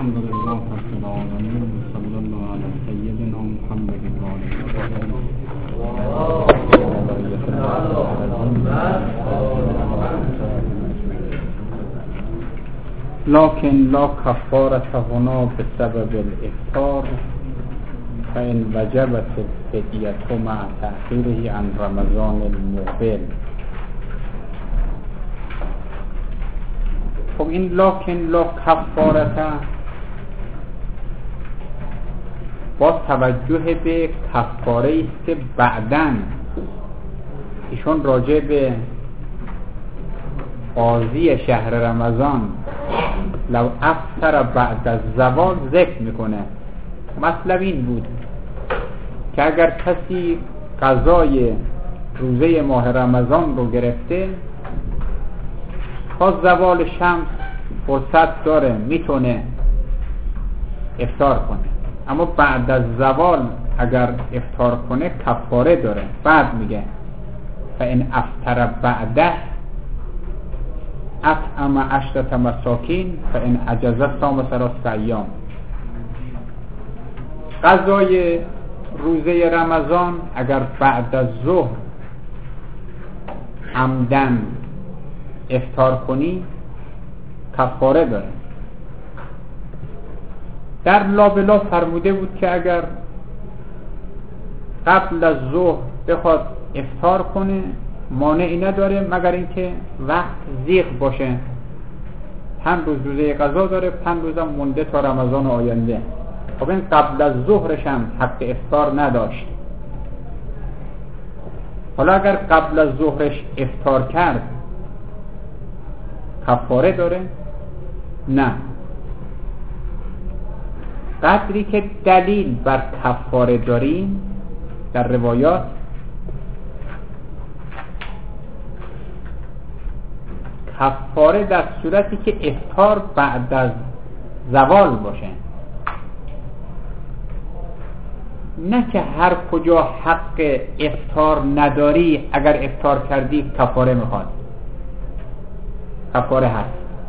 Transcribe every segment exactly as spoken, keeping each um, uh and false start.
الحمد لله رب العالمين صلى الله على سيدنا محمد وعلى آله لكن لا كفارة هنا بسبب الإفطار فإن وجبت الفدية مع تأخيره عن رمضان المقبل. خب این لکن لا کفارت با توجه به کفاره است که بعداً ایشون راجع به قاضی شهر رمضان لو افطر بعد از زوال ذکر میکنه. مطلب این بود که اگر کسی قضای روزه ماه رمضان رو گرفته تا زوال شمس فرصت داره میتونه افطار کنه، اما بعد از زوال اگر افطار کنه کفاره داره. بعد میگه فإن افطر بعده اطعم عشرة مساکین فإن عجز صام ثلاثة ایام. قضای روزه رمضان اگر بعد از ظهر عمدن افطار کنی کفاره داره. در لابلا فرموده بود که اگر قبل از ظهر بخواد افطار کنه مانعی نداره مگر اینکه وقت زیغ باشه. پنج روز روزه قضا داره، پنج روزم مونده تا رمضان آینده. خب این قبل از ظهرش هم حق افطار نداشت. حالا اگر قبل از ظهرش افطار کرد کفاره داره؟ نه. قدری که دلیل بر کفاره داریم در روایات کفاره در صورتی که افطار بعد از زوال باشه، نه که هر کجا حق افطار نداری اگر افطار کردی کفاره میخواد. کفاره هست.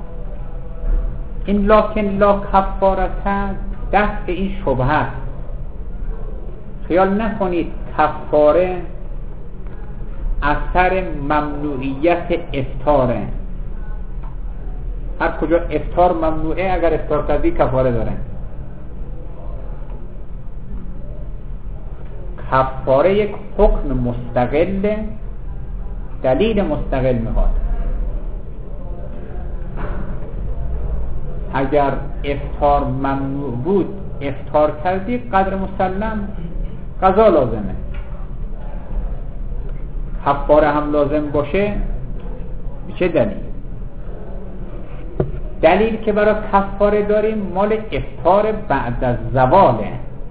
این لکن لا کفارت دفع این شبهه است. خیال نکنید کفاره اثر ممنوعیت افطاره. هر کجا افطار ممنوعه اگر افطار کردی کفاره داره. کفاره یک حکم مستقل، دلیل مستقل میخواد. اگر افطار ممنوع بود افطار کردی قدر مسلم قضا لازمه. کفاره هم لازم باشه چه دلیل؟ دلیل که برای کفاره داریم مال افطار بعد از زواله.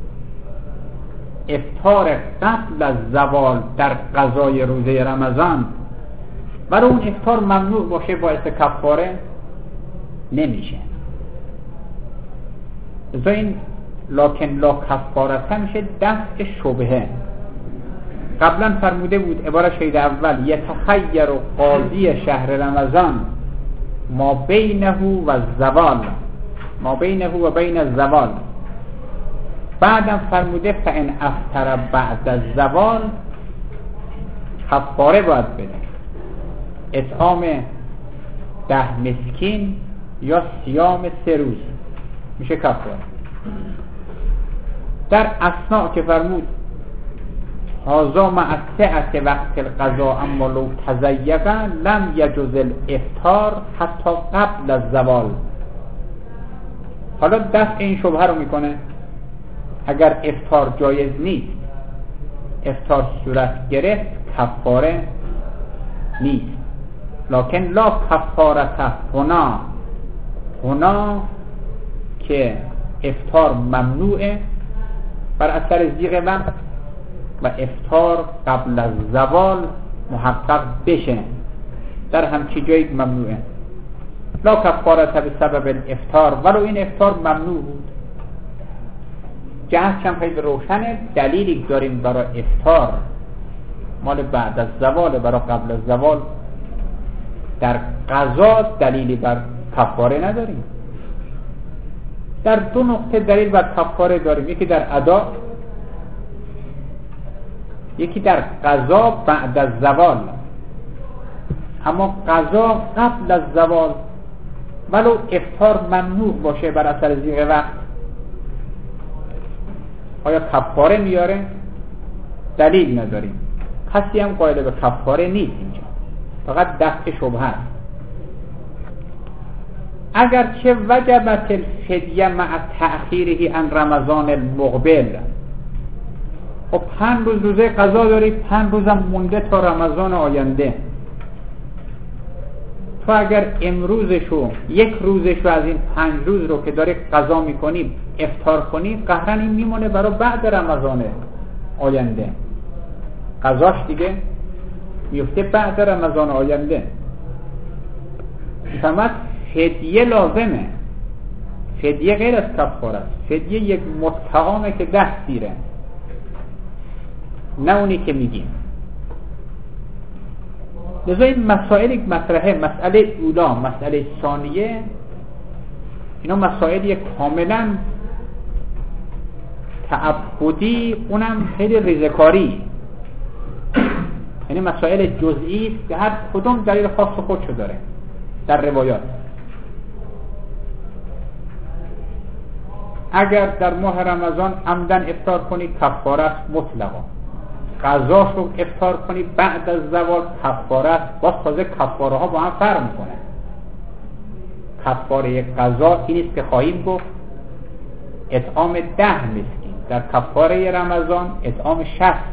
افطار قبل از زوال در قضای روزه رمضان برای اون افطار ممنوع باشه باعث کفاره نمیشه. از این لکن لا کفارت میشه دفع شبهه. قبلا فرموده بود عبارت شهید اول یتخیر قاضی شهر رمضان ما بینه و زوال، ما بینه و بین الزوال. بعدم فرموده فإن افطر بعد از زوال کفاره باید بده. اطعام ده مسکین یا صیام سه روز میشه کفاره. در اثناء که فرمود هذا مع سعة وقت القضاء اما لو تضیق لم یجوز الافطار حتی قبل از زوال. حالا دفع این شبهه رو میکنه. اگر افطار جایز نیست، افطار صورت گرفت کفاره نیست. لکن لا کفارت هنا، هنا که افطار ممنوعه بر اثر ضیق وقت و افطار قبل از زوال محقق بشه، در همچی جایی ممنوعه. لا کفارت بسبب الافطار، ولو این افطار ممنوع بود. جهت هم خیلی روشنه. دلیلی داریم برای افطار مال بعد از زوال، برای قبل از زوال در قضا دلیلی بر کفاره نداریم. در دو نقطه دلیل بر کفاره داریم، یکی در ادا، یکی در قضا بعد از زوال. اما قضا قبل از زوال ولو افطار ممنوع باشه بر اثر ضیق وقت، آیا کفاره میاره؟ دلیل نداریم. کسی هم قائل به کفاره نیست اینجا، فقط دفع شبهه است. اگرچه وجبت الفدیه مع تأخیره عن رمضان المقبل، خب پنج روز روزه قضا داری، پنج روزم مونده تا رمضان آینده. تو اگر امروزشو یک روزشو از این پنج روز رو که داری قضا میکنی افطار کنی، قهرن این میمونه برای بعد رمضان آینده. قضاش دیگه میفته بعد رمضان آینده. فقط فدیه لازمه. فدیه غیر از کفاره است. فدیه یک مطعامه که ده سیره، نه اونی که میگیم. لذا این مسائل مطرحه، مسئله اولا، مسئله ثانیه، اینا مسائلی کاملا تعبدی، اونم خیلی ریزکاری، یعنی مسائل جزئی است که هر کدوم دلیل خاص خودشو داره در روایات. اگر در ماه رمضان عمدن افطار کنی کفاره است مطلقا، قضا رو افطار کنی بعد از زوال کفاره است. باز تازه کفاره ها با هم فرق میکنه. کفاره قضا این است که خواهیم گفت اطعام ده مسکین، در کفاره رمضان اطعام شصت است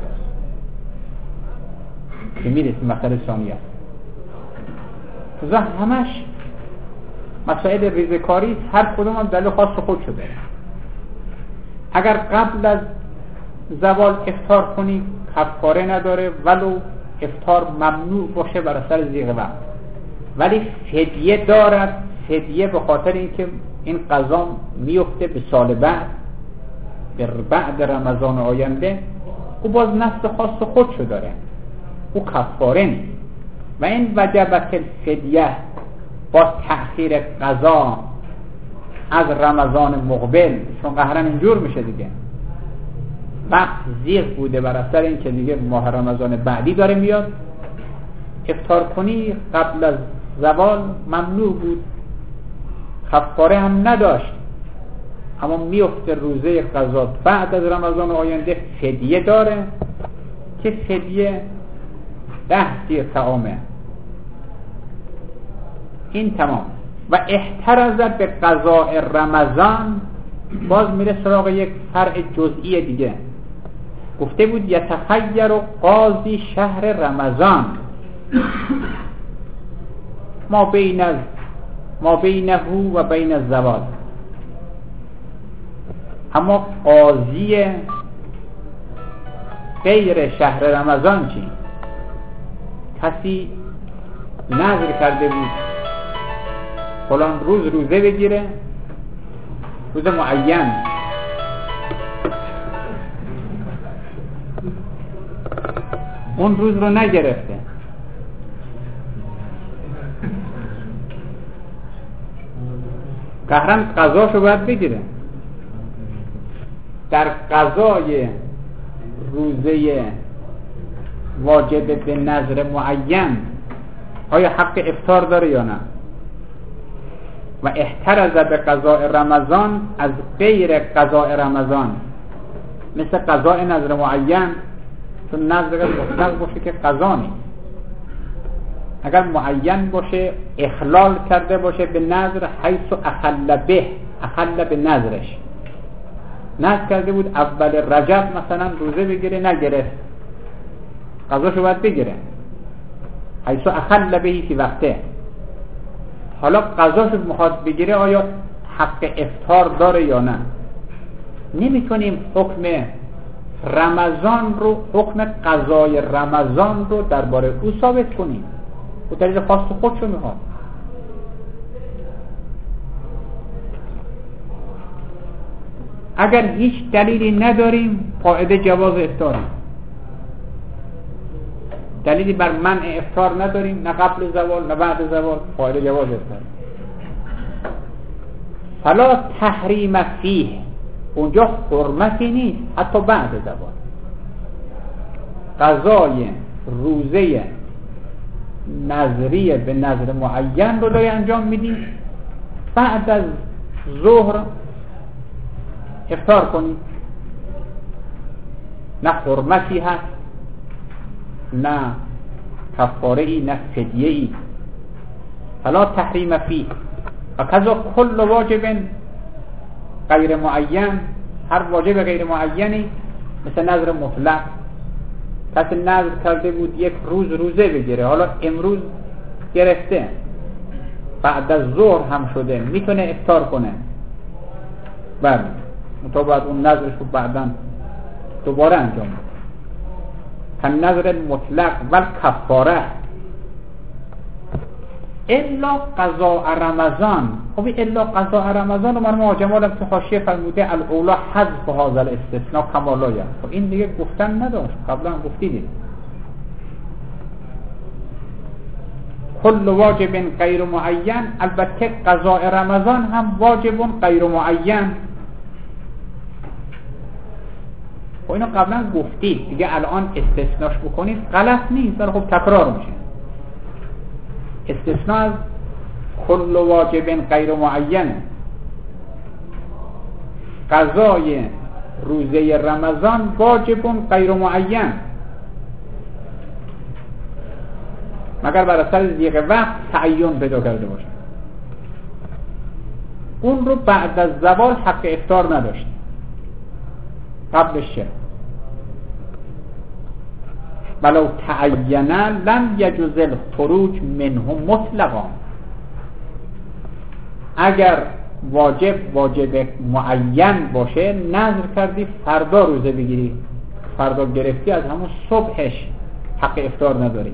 که میرسیم مسئله ثانیه است. تازه همش مسائل ریزکاری، هر کدوم هم دلیل خاص خود شده. اگر قبل از زوال افطار کنی کفاره نداره، ولو افطار ممنوع باشه بر اثر ضیق وقت، ولی فدیه دارد. فدیه به خاطر اینکه این قضا میفته به سال بعد، به بعد رمضان آینده، او باز نسل خاص خودشو داره، او کفاره نیست. و این وجبت الفدیه با تأخیر قضا از رمضان مقبل، چون قهرن اینجور میشه دیگه، وقت زیغ بوده بر اثر این که دیگه ماه رمضان بعدی داره میاد، افطار کنی قبل از زوال ممنوع بود، کفاره هم نداشت، اما میفته روزه قضا بعد از رمضان آینده، فدیه داره که فدیه ده سیر طعامه. این تمام. و احترزت به قضاء رمضان، باز میره سراغ یک فرع جزئی دیگه. گفته بود یتخیر قاضی شهر رمضان ما بین از ما بینه و بین الزوال. اما قاضی غیر شهر رمضان چی؟ کسی نذر کرده بود فلان روز روزه بگیره، روز معین، اون روز رو نگرفته، قهرن قضاشو باید بگیره. در قضای روزه واجب به نظر معین آیا حق افطار داره یا نه؟ و احترز به قضاء رمضان از غیر قضاء رمضان، مثل قضاء نظر معین، چون نظر مطلق باشه که قضا نیست. اگر معین باشه اخلال کرده باشه به نظر، حیث اخل به، اخل به نظرش، نظر کرده بود اول رجب مثلا روزه بگیره، نگرفت، قضاشو باید بگیره، حیث اخل بهی فی وقته. حالا قضاشو میخواد بگیره، آیا حق افطار داره یا نه؟ نمیتونیم حکم رمضان رو، حکم قضای رمضان رو درباره او ثابت کنیم، او دلیل خاص خودشو میخواد. اگر هیچ دلیلی نداریم قاعده جواز افطار، دلیلی بر منع افطار نداریم، نه قبل زوال نه بعد زوال، قاعده جواز افطار. فلا تحریم فیه، اونجا حرمتی نیست حتی بعد زوال. قضای روزه نظریه به نظر معین رو داری انجام میدی، بعد از ظهر افطار کنی، نه حرمتی هست، نه کفاره ای، نه فدیه ای. فلا تحریم فیه و کذا کل واجب غیر معین، هر واجب غیر معینی مثل نظر مطلق. کسی نظر کرده بود یک روز روزه بگیره، حالا امروز گرفته، بعد از ظهر هم شده، میتونه افطار کنه، بله، تا بعد اون نظرش رو بعدا دوباره انجام بده. کن نظر مطلق و کفاره الا قضاء رمضان. خب الا قضاء رمضان رو مرموم جمال که حاشیه فرموده الاولا حذف هذا الاستثناء کما لا یعنی. خب این دیگه گفتن نداشت، قبلا گفتیدیم کل واجب غیر معین. البته قضاء رمضان هم واجب غیر معین. خب اینو قبلا گفتید دیگه، الان استثناش بکنید غلط نیست، ولی خب تکرار میشه. استثناء از کل واجب غیر معین، قضای روزه رمضان واجب غیر معین، مگر بر اثر ضیق وقت تعین پیدا کرده باشه. اون رو بعد از زوال حق افطار نداشت، قبلش چه؟ ولو تعینه لم یجوز الخروج منه مطلقا. اگر واجب واجب معین باشه، نظر کردی فردا روزه بگیری، فردا گرفتی، از همون صبحش حق افطار نداری.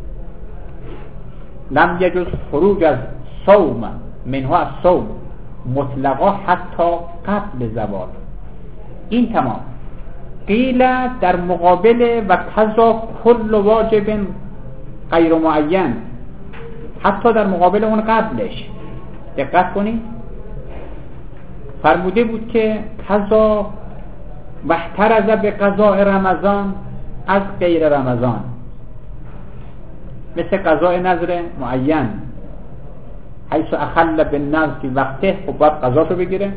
لم یجوز خروج از صوم منه، از صوم مطلقا حتی قبل زوال. این تمام. قیل در مقابل و کذا کل واجب غیر معین، حتی در مقابل اون قبلش دقت کنید، فرموده بود که کذا واحترز به قضاء رمضان از غیر رمضان، مثل قضاء نظر معین، حیث اخل به نظر فی وقته، خب باید قضاشو بگیره.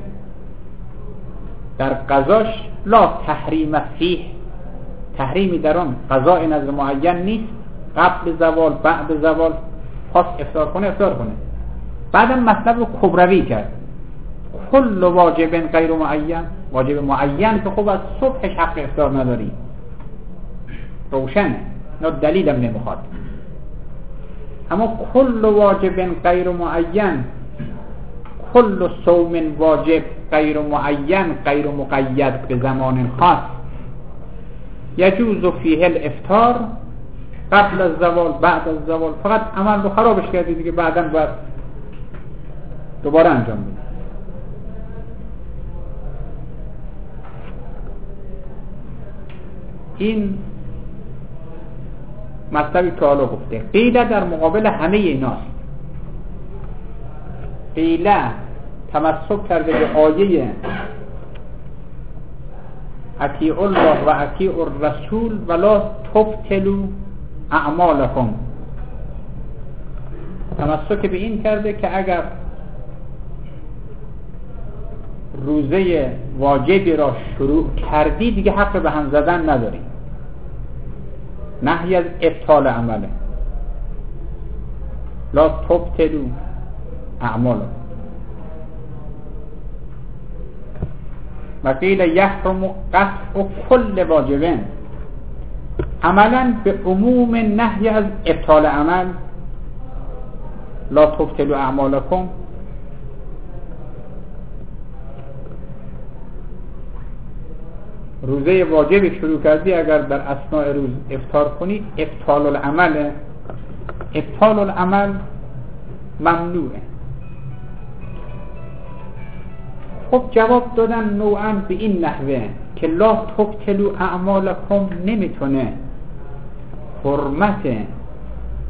در قضاش لا تحریم فیه، تحریمی در آن قضاء نظر معین نیست، قبل زوال بعد زوال خواست افطار کنه افطار کنه. بعدم مطلب رو کبروی کرد، کل واجب غیر معین، واجب معین که خب از صبحش حق افطار نداری، روشنه، نه دلیلم نمیخواد. اما کل واجب غیر معین، کل صوم واجب غیر معین غیر مقید به زمان خاص، یجوز فیه الافطار قبل از زوال بعد از زوال. فقط عمل رو خرابش کردی دیگه، بعدا باید دوباره انجام بدی. این مطلبی که حالا گفته. قیله در مقابل همه ایناست. قیله تمسک کرده به آیه اطیعوا الله و اطیعوا الرسول ولا تبطلوا اعمالکم. تمسک به این کرده که اگر روزه واجبی را شروع کردی دیگه حق به هم زدن نداری. نهی از ابطال عمله. لا تبطلوا اعمالکم. و قیل یحرم قطع کل واجبین، عملا به عموم نهی از ابطال عمل، لا تبطلوا اعمالکم، روزه واجبی شروع کردی اگر در اثناء روز افطار کنی ابطال العمل، ابطال العمل ممنوعه. خب جواب دادن نوعا به این نحوه که لا تبطلوا اعمالکم نمیتونه حرمت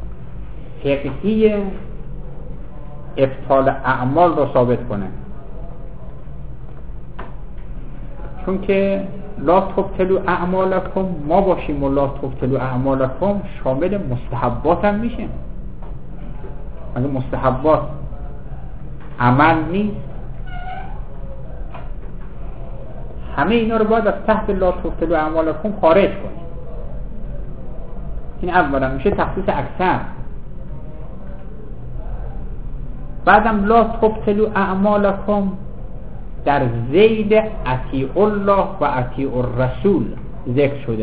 فقهی ابطال اعمال رو ثابت کنه. چون که لا تبطلوا اعمالکم ما باشیم و لا تبطلوا اعمالکم شامل مستحبات هم میشه. اگه مستحبات عمل نیست، همه اینا رو باید از تحت لا تبطلوا اعمالکم خارج کنیم. این اولا میشه تخصیص اکثر. بعدم لا تبطلوا اعمالکم در ذیل اطیع الله و اطیع الرسول ذکر شده.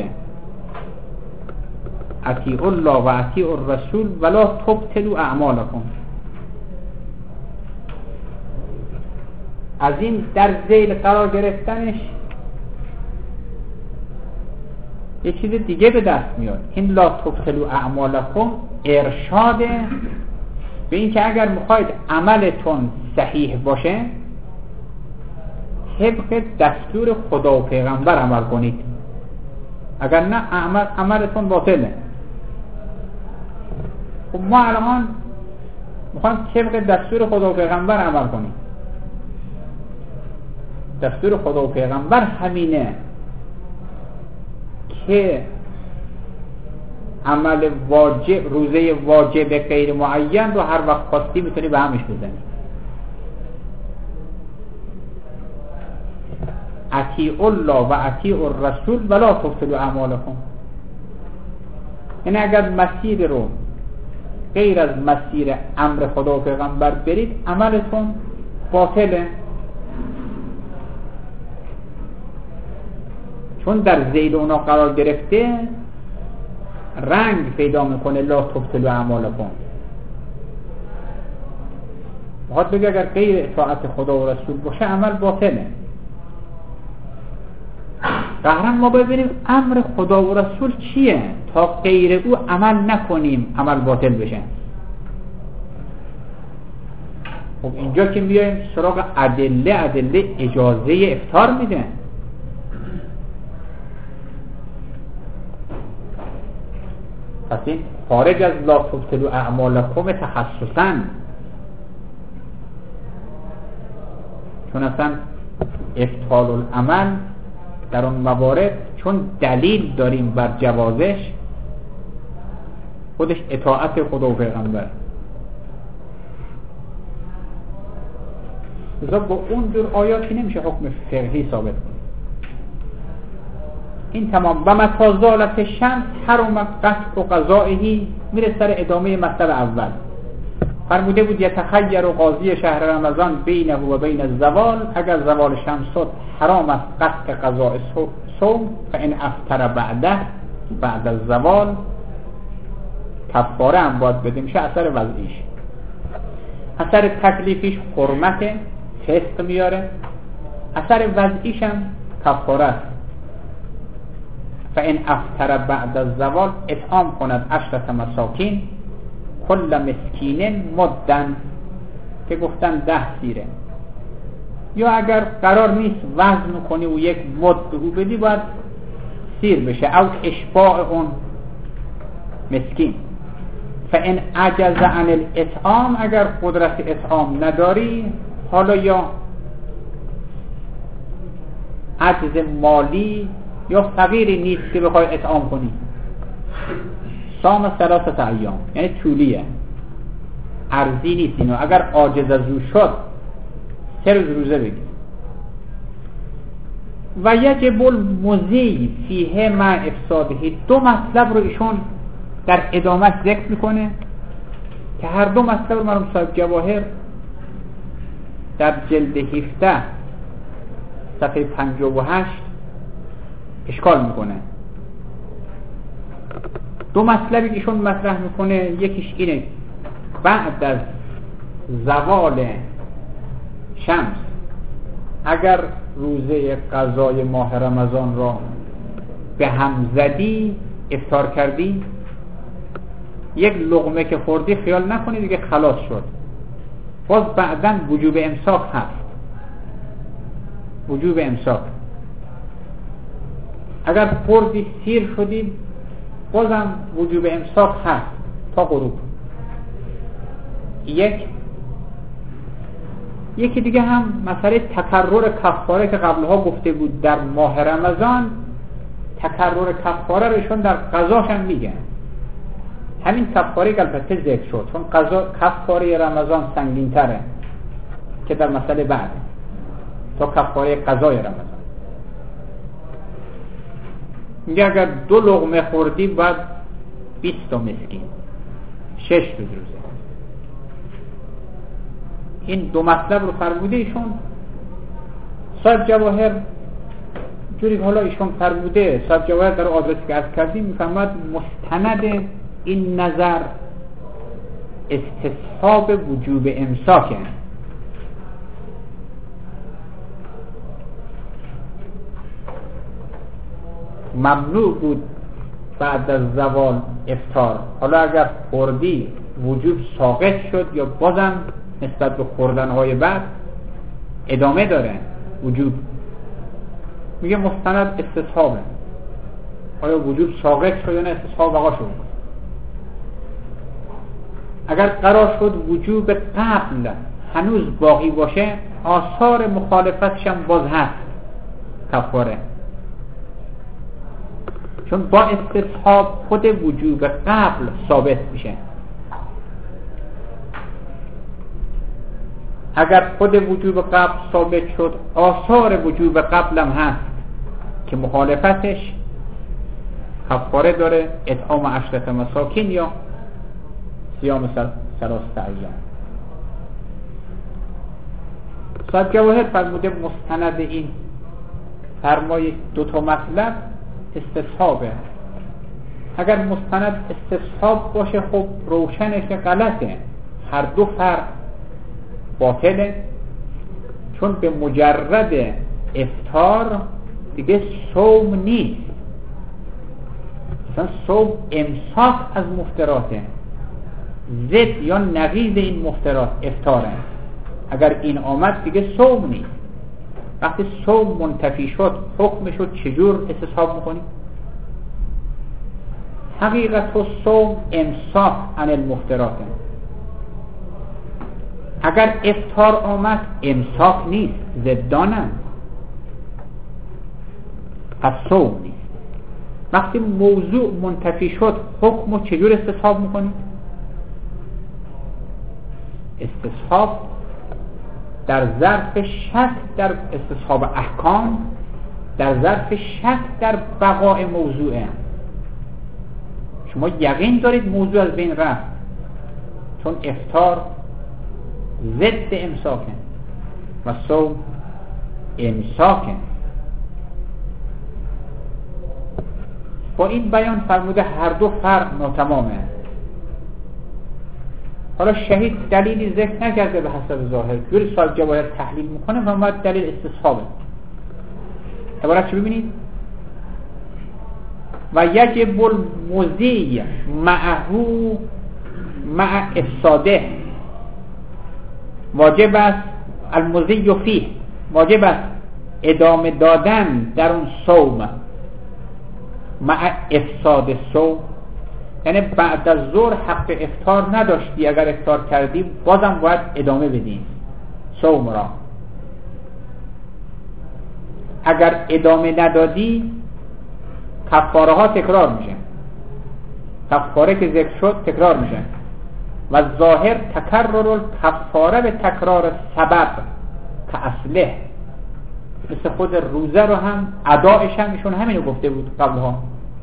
اطیع الله و اطیع الرسول ولا تبطلوا اعمالکم. از این در ذیل قرار گرفتنش یه چیز دیگه به دست میاد. این لا تبطلوا اعمالکم ارشاده به این که اگر میخواید عملتون صحیح باشه طبق دستور خدا و پیغمبر عمل کنید، اگر نه عمل عملتون باطله. خب ما الان میخوایم طبق دستور خدا و پیغمبر عمل کنیم. دستور خدا و پیغمبر همینه که عمل واجب، روزه واجب غیر معین رو هر وقت خواستی میتونی به همش بزنی. اطیع الله و اطیع الرسول ولا تبطلوا اعمالکم. یعنی اگر مسیر رو غیر از مسیر امر خدا و پیغمبر برید عملتون باطله، چون در ذیل اونا قرار گرفته رنگ پیدا میکنه لا تبطلوا اعمالکم. بخاطر بگه اگر غیر اطاعت خدا و رسول باشه عمل باطله. قهرن ما ببینیم امر خدا و رسول چیه تا غیر او عمل نکنیم عمل باطل بشه. خب اینجا که میایم سراغ ادله، ادله اجازه افطار میده. پس این خارج از لا تبطلوا اعمالکم تخصصاً، چون اصلا ابطال العمل در اون موارد چون دلیل داریم بر جوازش خودش اطاعت خدا و پیغمبر. لذا با اون جور آیاتی نمیشه حکم فقهی ثابت کنیم. این تمام. و متی زالت الشمس حرم قطع قضائه. میره سر ادامه مطلب اول. فرموده بود یتخیر قاضی شهر رمضان بینه و بین الزوال، اگر زوال شمس شد حرام است قطع قضاء صوم، فان افطر بعده بعد الزوال کفاره هم باید بدیم. شه اثر وضعیش، اثر تکلیفیش حرمت فسق میاره، اثر وضعیش هم کفاره است. فان افطر بعد الزوال اطعام کند عشرة مساکین کل مسکین مدن، که گفتن ده سیره. یا اگر قرار نیست وزن کنی و یک مد به او بدی باید سیر بشه، او اشباع اون مسکین. فان عجز عن الاطعام، اگر قدرت اطعام نداری، حالا یا عجز مالی یا فقیری نیست که بخوای اطعام کنی، صام ثلاثه ایام، یعنی طولیه، ارزی نیست اینو. اگر عاجز از او شد سه روز روزه بگیر. و یجب المضی فیه مع افساده. دو مطلب رو ایشون در ادامه ذکر میکنه که هر دو مطلب رو مرحوم صاحب جواهر در جلد هفده صفحه پنجاه و هشت اشکال میکنه. دو مطلبی که ایشون مطرح میکنه یکیش اینه بعد از زوال شمس اگر روزه قضای ماه رمضان را به هم زدی، افطار کردی، یک لقمه که خوردی خیال نکنی دیگه خلاص شد، باز بعداً وجوب امساک هست. وجوب امساک اگر خوردی سیر شدی بازم وجوب امساک هست تا غروب. یک یکی دیگه هم مسئله تکرر کفاره که قبلها گفته بود در ماه رمضان، تکرر کفاره رو ایشون در قضاش هم میگن. همین کفاره که البته ذکر شد، چون قضا کفاره رمضان سنگین تره که در مسئله بعد تا کفاره قضای رمضان. میگه اگر دو لقمه خوردی باید بیست تا مسکین شش روز روزه. این دو مطلب رو فرموده ایشون. صاحب جواهر جوری حالا ایشون فرموده، صاحب جواهر در آدرسی که عرض کردیم میفرماد مستند این نظر استصحاب وجوب امساکه. ممنوع بود بعد از زوال افطار، حالا اگر خوردی وجوب ساقط شد یا بازم نسبت به خوردنهای بعد ادامه داره وجوب. میگه مستند استصحابه، آیا وجوب ساقط شد یا نه استصحاب بقا شد. اگر قرار شد وجوب قبل هنوز باقی باشه، آثار مخالفتش هم باز هست کفاره، چون با استصحاب خود وجوب قبل ثابت میشه. اگر خود وجوب قبل ثابت شد، آثار وجوب قبل هم هست که مخالفتش کفاره داره، اطعام عشرة مساکین یا صیام ثلاثة ایام. صاحب جواهر فرموده مستند این فرمای دو تا مطلب استصحابه. اگر مستند استصحاب باشه خب روشنش غلطه، هر دو فرق باطله، چون به مجرد افطار دیگه صوم نیست. مثلا صوم امساک از مفطراته، ضد یا نقیض این مفطرات افطاره. اگر این آمد دیگه صوم نیست. وقتی صوم منتفی شد حکم شد چجور استصحاب میکنی؟ حقیقت و صوم امساک عن المفطراته. اگر افطار آمد امساک نیست، ضدانم، پس صوم نیست. وقتی موضوع منتفی شد حکم و چجور استصحاب میکنی؟ استصحاب در ظرف شک در استصحاب احکام، در ظرف شک در بقاء موضوعه. شما یقین دارید موضوع از بین رفت، چون افطار ضد امساکه و صوم امساکه. با این بیان فرموده هر دو فرق ناتمامه. حالا شهید دلیلی ذکر نکرده به حسب ظاهر، جوری صاحب جواهر تحلیل میکنه و ما دلیل استصحابه. عبارت چه ببینید؟ و یجب المضی معهو مع افساده، واجب است المضی فیه، واجب است ادامه دادن در اون صوم مع افساد صوم، یعنی بعد از ظهر حق افطار نداشتی، اگر افطار کردی بازم باید ادامه بدی صوم را. اگر ادامه ندادی کفاره ها تکرار میشه، کفاره که ذکر شد تکرار میشه. و ظاهر تکرر کفاره به تکرار سبب که اصله، مثل خود روزه رو هم ادایش هم ایشون همینو گفته بود قبلها.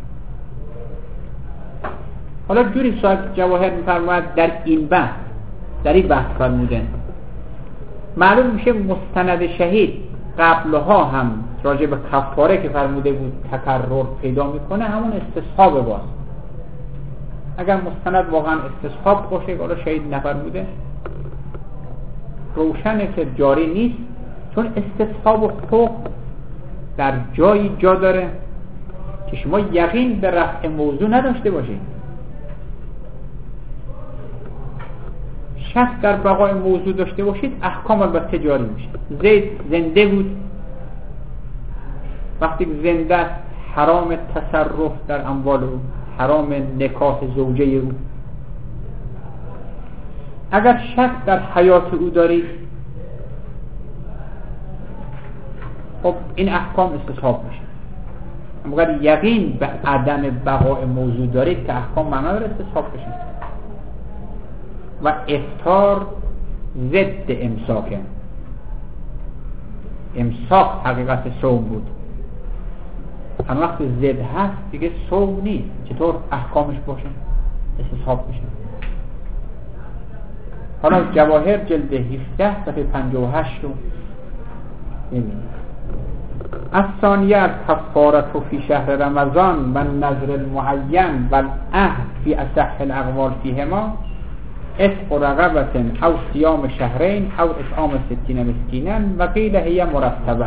حالا جوری صاحب جواهر میفرماید در این بحث، در این بحث فرموده معلوم میشه مستند شهید قبلها هم راجع به کفاره که فرموده بود تکرر پیدا میکنه، همون استصحاب باز. اگر مستند واقعا استصحاب باشه، حالا شهید نفرموده، روشنه که جاری نیست، چون استصحاب و حکم در جایی جا داره که شما یقین به رفع موضوع نداشته باشید. شک در بقای موضوع داشته باشید، احکام البته جاری میشه. زید زنده بود، وقتی زنده است حرام تصرف در اموال او، حرام نکاح زوجه او. اگر شک در حیات او دارید، خب این احکام استصحاب میشه. اگر یقین به عدم بقای موضوع دارید که احکام معنا داره استصحاب بشه. و افطار ضد امساکه. امساک حقیقت صوم بود، اما وقتی ضد هست دیگه صوم نیست. چطور احکامش باشه؟ استصحاب میشه. حالا جواهر جلد هفده صفحه پنجاه و هشت رو ببینید. الثانیه الکفاره فی شهر رمضان و نذر المعین و العهد فی اصح الاقوال فیهما عتق رقبة او صیام شهرین او اطعام ستین مسکینا و قیل هی مرتبه.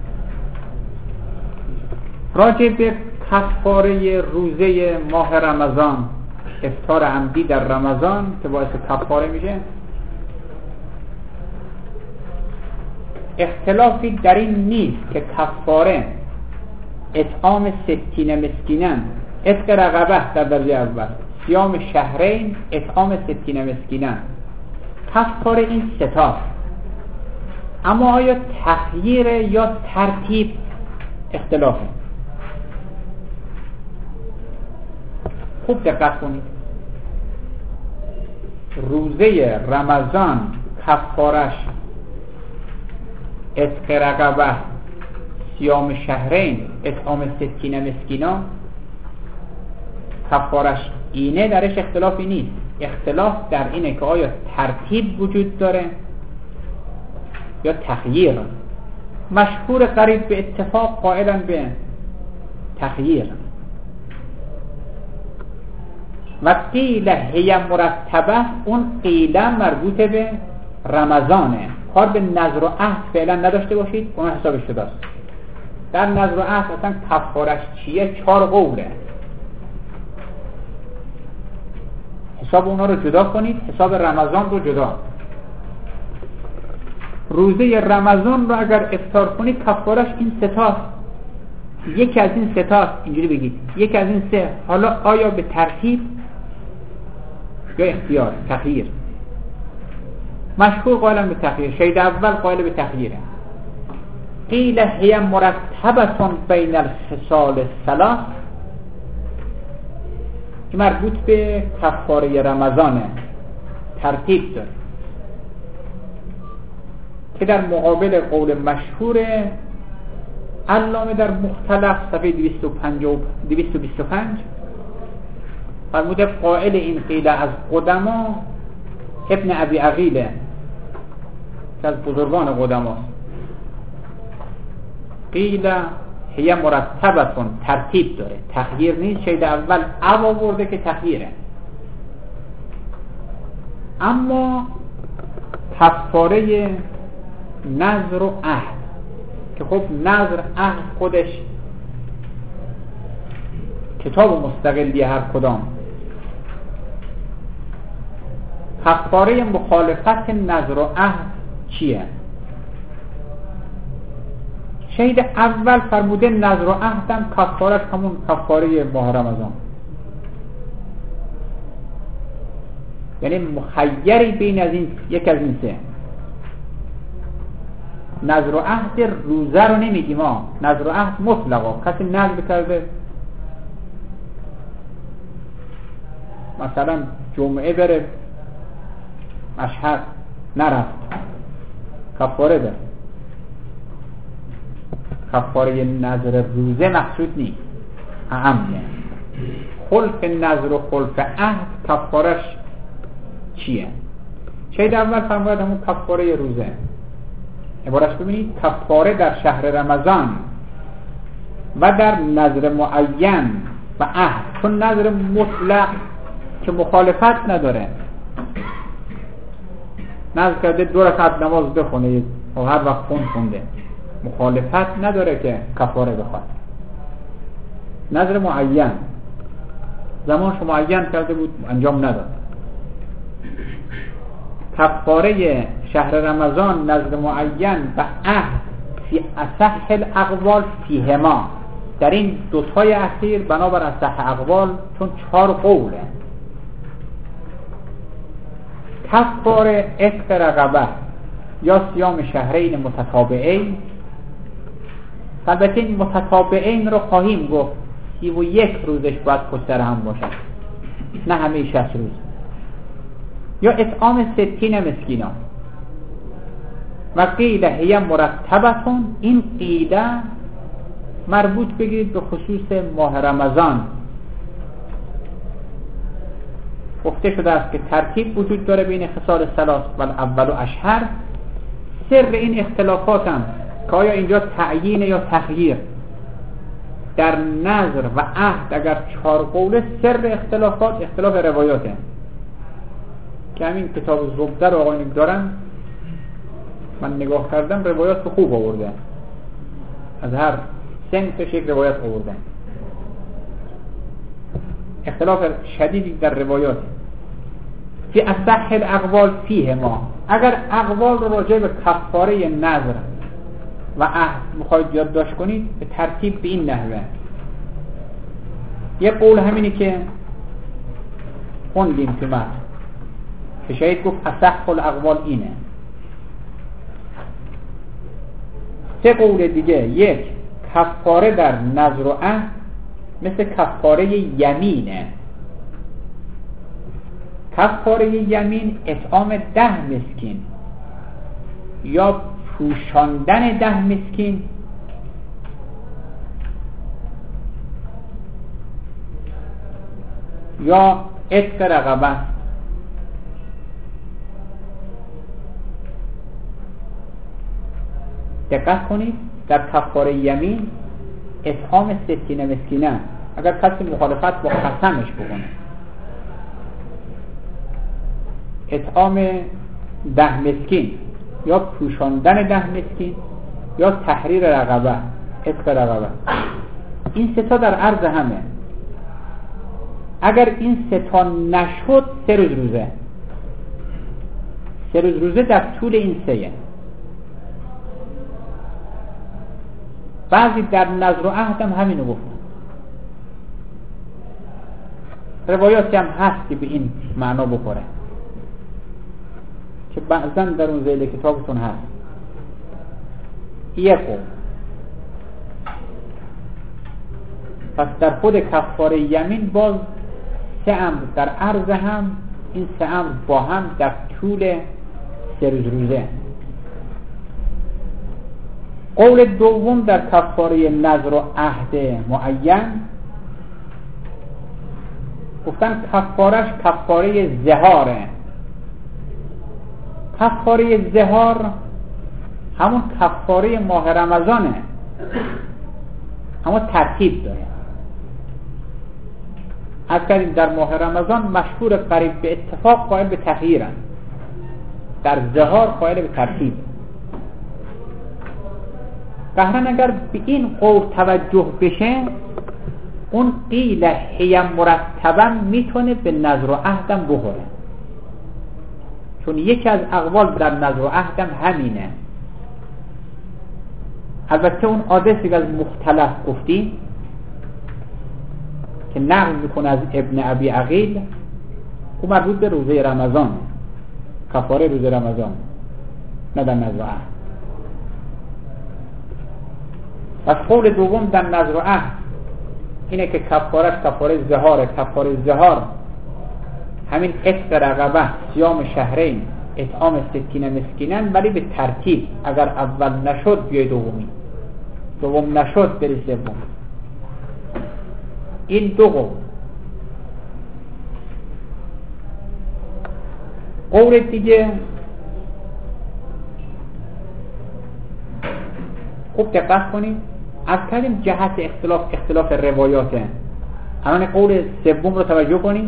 راجع به کفاره روزه ماه رمضان، افطار عمدی در رمضان که باعث کفاره میشه، اختلافی در این نیست که کفاره اطعام ستین مسکینا، عتق رقبه در درجه اول، صیام شهرین، اطعام ستین مسکینا، کفاره این ستا. اما آیا تخییر یا ترتیب اختلافه؟ خوب دقت کنید. روزه رمضان کفارش عتق رقبه، صیام شهرین، اطعام ستین مسکینا، کفارش اینه، درش اختلافی نیست. اختلاف در اینه که آیا ترتیب وجود داره یا تخییر. مشهور قریب به اتفاق قائلا به تخییر. و قیل هی مرتبه، اون قیل مربوط به رمضانه. کار به نذر و عهد فعلا نداشته باشید، اون حسابش شده است. در نذر و عهد اصلا کفارش چیه؟ چهار قوله. حساب اونا رو جدا کنید، حساب رمضان رو جدا. روزه رمضان رو اگر افطار کنید کفارش این ستاست. یکی از این ستاست، اینجوری بگید، یکی از این سه. حالا آیا به ترتیب یا اختیار؟ تخییر. مشهور قائلا به تخییر. شهید اول قائل به تخییره. قیل هی مرتبه بین الخصال الثلاث، که مربوط به کفاره رمضانه، ترتیب داره، که در مقابل قول مشهور علامه در مختلف صفحه دویست و بیست و پنج فرموده قائل این قیل از قدما ابن ابی عقیله که از بزرگان قدماست. قیل هی مرتبتون، ترتیب داره، تخییر نیست. شهید اول او آورده که تخییره. اما کفاره نذر و عهد، که خب نذر عهد خودش کتاب مستقلی هر کدام. کفاره مخالفت نذر و عهد چیه؟ شهید اول فرموده نذر و عهدم کفارش همون کفاره ماه رمضان، یعنی مخیری بین از این یک از این سه. نذر و عهد روزه رو نمیگیم ما، نذر و عهد مطلقا. کسی نذر کرده مثلا جمعه بره مشهد، نرفت، کفاره داره. کفاره نذر روزه مقصود نیست، اعمه. خلف نذر و خلف عهد کفارش چیه؟ شهید اول فرمود همون کفاره روزه. عبارش ببینید، کفاره در شهر رمضان و در نذر معین و عهد. چون نذر مطلق که مخالفت نداره، نذر کرده دو رکعت نماز بخونه و هر وقت خون خونده، مخالفت نداره که کفاره بخواد. نذر معین زمانش معین کرده بود، انجام نداد. کفاره شهر رمضان، نذر معین و عهد فی اصح الاقوال فیهما، در این دوتای اخیر بنابر اصح اقوال، چون چهار قوله. کفاره عتق رقبه یا صیام شهرین متتابعین البته این متتابعین رو خواهیم گفت سی و یک روزش باید پشت سر هم باشد، نه همه شصت روز. یا اطعام ستین مسکینان. و قیل هی مرتبتون، این قیده مربوط بگیرید به خصوص ماه رمضان. گفته شده است که ترتیب وجود داره بین خصال ثلاث و الاول و اشهر. سر این اختلافات هم که آیا اینجا تعیین یا تغییر در نظر و عهد، اگر چهار قوله، سر اختلافات اختلاف روایاته که همین کتاب زبده رو آقایون دارن، من نگاه کردم روایات خوب آورده، از هر سنفش یک روایت آورده. اختلاف شدیدی در روایات. فی اصح الاقوال فیه ما، اگر اقوال رو راجع به کفاره نظر و عهد میخواید یادداشت کنید به ترتیب به این نحوه. یه قول همینی که خوندیم تو متن که شاید گفت اصح الاقوال اینه. سه قول دیگه، یک کفاره در نظر و عهد مثل کفاره یمینه. کفاره یمین اطعام ده مسکین یا پوشاندن ده مسکین یا عتق رقبه. دقت کنید در کفاره یمین اطعام ستین مسکینه، اگر کسی مخالفت با قسمش بکنه، اطعام ده مسکین یا پوشاندن ده مسکین یا تحریر رقبه، عتق رقبه. این سه تا در عرض همه. اگر این سه تا نشد سه روز روزه، سه روز روزه در طول این سه. بعضی در نظر و عهد هم همینو گفتن. روایاتی هم هست که به این معنا بخوره که بعضا در اون ذیل کتابتون هست. یکو پس در خود کفاره یمین باز سه امر در عرض هم، این سه امر با هم در طول سه روز روزه. قول دوم در کفاره نظر و عهد معین گفتن کفارش کفاره زهاره. کفاره زهار همون کفاره ماه رمضانه، اما ترتیب داره. از کردیم در ماه رمضان مشهور قریب به اتفاق قائل به تغییرن، در زهار قائل به ترتیب. قهرن اگر به این قول توجه بشه، اون قیل هی مرتبا میتونه به نظر و عهدم بخوره، چون یکی از اقوال در نظر و عهدم همینه. البته اون آدرسی که از مختلف گفتیم که نقل میکنه از ابن ابی عقیل، اون مربوط به روزه رمضان، کفاره روزه رمضان، نه در نظر و عهد. پس قول دوم در نظر و عهد اینه که کفارش کفاره زهاره. کفاره زهار همین عتق رقبه، صیام شهرین، اطعام ستین مسکینن، ولی به ترتیب. اگر اول نشد بیای دومی، دوم نشد بری سوم. این دو قول. قول دیگه خوب دقت کنید، از کردیم جهت اختلاف اختلاف روایاته. الان قول سوم رو توجه کنید،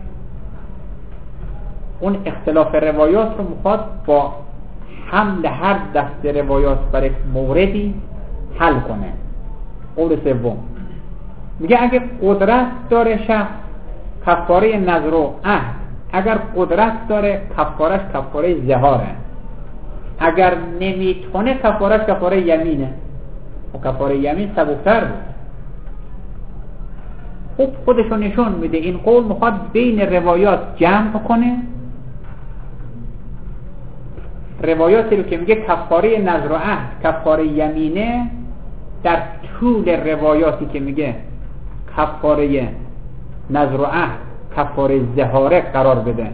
اون اختلاف روایات رو میخواد با حمل هر دست روایات بر یک موردی حل کنه. قول سوم میگه اگه قدرت داره شخص کفاره نظر و عهد، اگر قدرت داره کفارش کفاره زهاره، اگر نمیتونه کفارش کفاره یمینه. و کفاره یمین سبکتر بود. خوب خودشو نشون میده این قول میخواد بین روایات جمع کنه. روایاتی رو که میگه کفاره نظر و عهد کفاره یمینه، در طول روایاتی که میگه کفاره نذر و عهد کفاره ظهاره قرار بده،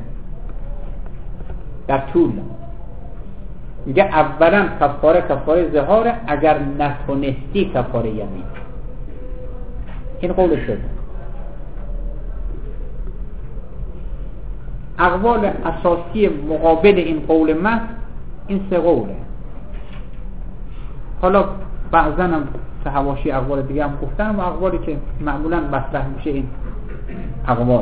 در طول میگه اولا کفاره کفاره ظهاره، اگر نتونستی کفاره یمین. این قول شده. اقوال اساسی مقابل این قول من این سه قوله. حالا بعضا هم تو حواشی اقوال دیگه هم گفتن و اقوالی که معمولا مطرح میشه این اقوال.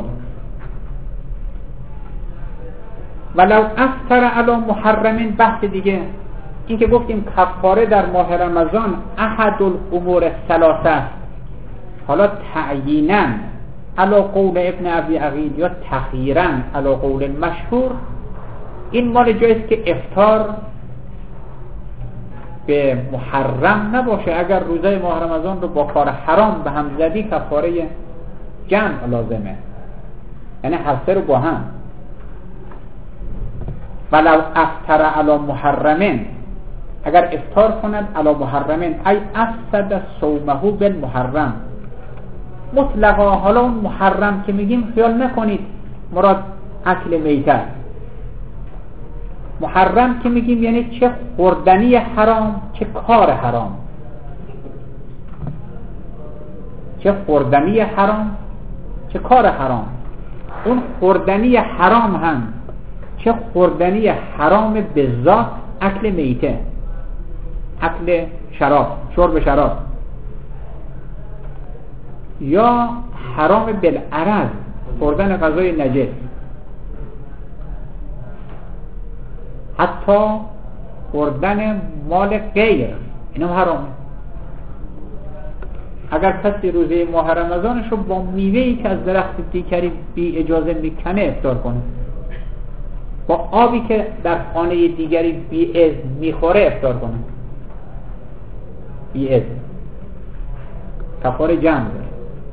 ولو افطر علی محرمین، بحث دیگه این که گفتیم کفاره در ماه رمضان احد الامور الثلاثه است، حالا تعیینا علی قول ابن ابی عقیل یا تخییرا علی قول مشهور، این مال جایست که افطار به محرم نباشه. اگر روزه ماه رمضان رو با کار حرام به هم زدی کفاره جمع لازمه، یعنی هر سه رو با هم. ولو افطر علی محرمین، اگر افطار کند علی محرمین ای افسد صومه بالمحرم مطلقا. حالا اون محرم که میگیم خیال نکنید مراد اکل میته. محرم که میگیم یعنی چه خوردنی حرام چه کار حرام، چه خوردنی حرام چه کار حرام. اون خوردنی حرام هم چه خوردنی حرام به ذات اکل میته، اکل شراب، شرب شراب، یا حرام بالعرض، خوردن غذای نجس، حتی خوردن مال غیر، اینم حرامه. اگر کسی روزه ماه رمضانش رو با میوه‌ای که از درخت دیگری بی اجازه میکنه افطار کنه، با آبی که در خانه دیگری بی اذن میخوره افطار کنه، بی اذن، کفاره جمع داره.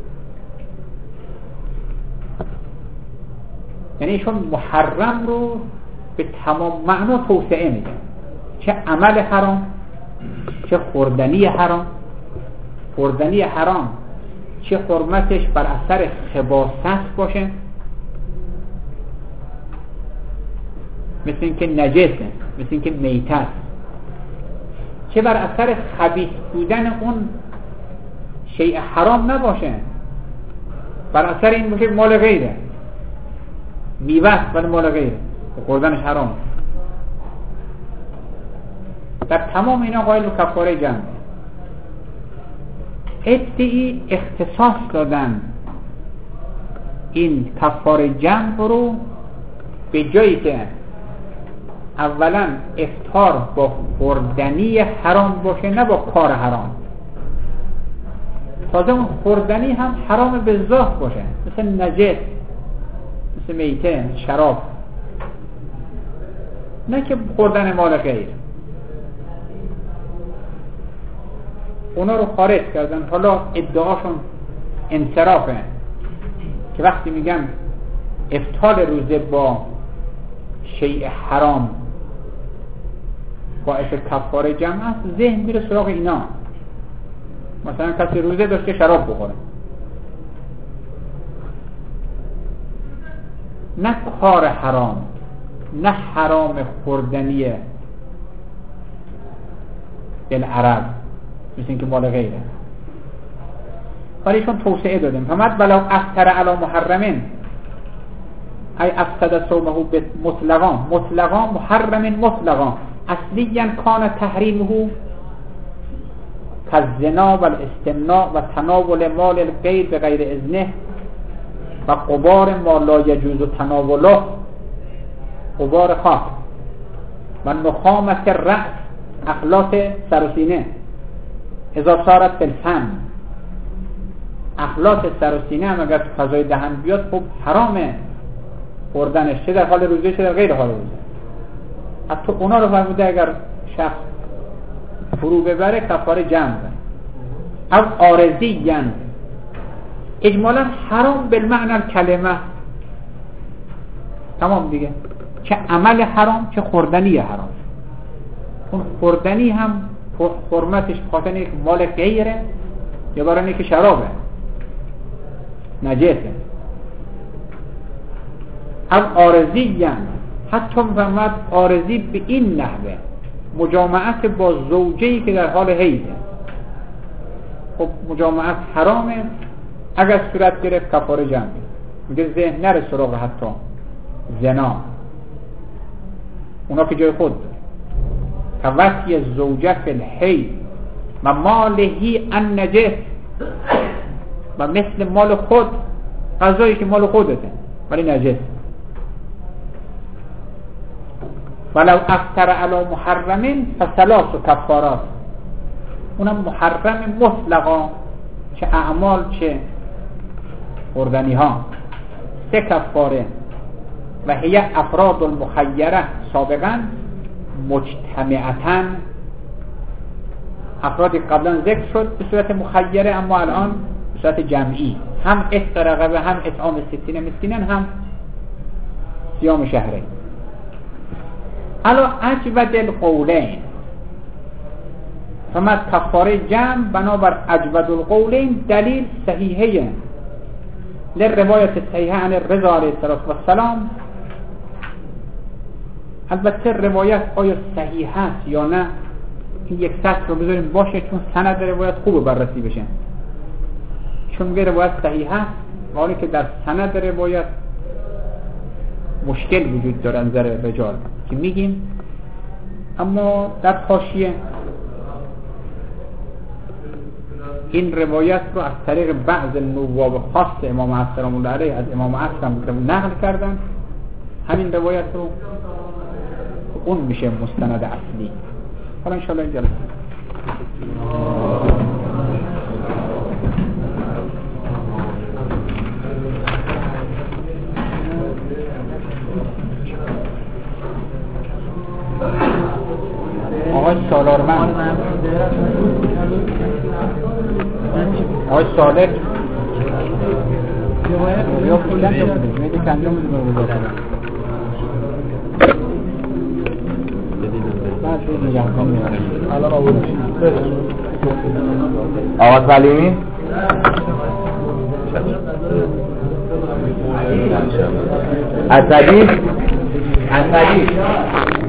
یعنی چون محرم رو به تمام معنا توسعه میده، چه عمل حرام چه خوردنی حرام. خوردنی حرام چه حرمتش بر اثر خباثت باشه، مثل اینکه نجسه، مثل اینکه میته است، چه بر اثر خبیث بودن اون شیء حرام نباشه، بر اثر این باشه مال غیره، میوه ولی مال غیره، خوردنش حرام. در تمام اینا قائل به کفاره جمع. ادعی اختصاص دادن این کفاره جمع رو به جایی که اولا افطار با خوردنی حرام باشه نه با کار حرام. تازه اون خوردنی هم حرام به ذات باشه، مثل نجس، مثل میته، شراب، نه که خوردن مال غیر. اونا رو خارج کردن. حالا ادعاشون انصرافه که وقتی میگن افطار روزه با شیء حرام باعث کفاره جمع است، ذهن میره سراغ اینا. مثلا کسی روزه داشته شراب بخوره، نه کار حرام، نه حرام خوردنی بالعرض، مثل اینکه مال غیره، ولی چون توسعه دادیم. فمد ولو افطر علی محرمین ای افسد صومه مطلقا. مطلقا محرم مطلقا اصلیا کان تحریمه کالزنا و الاستمناء و تناول مال الغیر به غیر اذنه و غبار ما لا یجوز تناوله، غبار خاک و نخامت رأس، اخلاط سر و سینه، اذا صارت بالفم، اخلاط سر و سینه هم اگر فضای دهن بیاد خب حرامه خوردنش، چه در حال روزه چه در غیر حال روزه. حتی اونا رو فرموده اگر شخص فرو ببره کفاره جمع ده. او عارضیاً، اجمالا حرام بالمعنی کلمه، تمام دیگه، چه عمل حرام چه خوردنی حرام. اون خوردنی هم حرمتش بخاطر اینکه مال غیره یا برای اینکه شرابه نجسه. هم عارضی هم حتی میفهمد عارضی به این نحوه مجامعت با زوجهی که در حال حیضه. خب مجامعت حرامه، اگر صورت گرفت کفاره جمعی میگه ذهن نره سراغ حتی زنا، اونا که جای خود توتی زوجه فی الحیض و مالهی ان نجس، و مثل مال خود غذایی که مال خودته ولی نجس. ولو افطر علی محرم فثلاث کفارات، اونم محرم مطلقا، چه اعمال چه خوردنی ها، سه کفاره. و هی افراد المخیره سابقا مجتمعتن، افرادی قبلا ذکر شد به صورت مخیره اما الان به صورت جمعی، هم عتق رقبه هم اطعام ستین مسکینن هم صیام شهرین. الا اجود القولین، فمد کفاره جمع بنابر اجود القولین دلیل صحیحه لروایت صحیحه عن الرضا علیه السلام. البته روایت آیا صحیح هست یا نه این یک سطر رو بذاریم باشه، چون سند روایت خوبه بررسی بشه، چون میگه روایت صحیح هست ولی که در سند روایت مشکل وجود داره نظر رجال که میگیم. اما در حاشیه این روایت رو از طریق بعض نواب خاص امام عصر سلام الله علیه از امام عصر نقل کردن، همین روایت رو اون میشه مستند اصلی. حالا انشاءالله این جلسه آقای سالارمند، آقای سالر یا پولن یا بودید میدی کنده بودید رو بزار کنم بعد بید نگه کنم الان آورد آقا سلیمی اسدی اسدی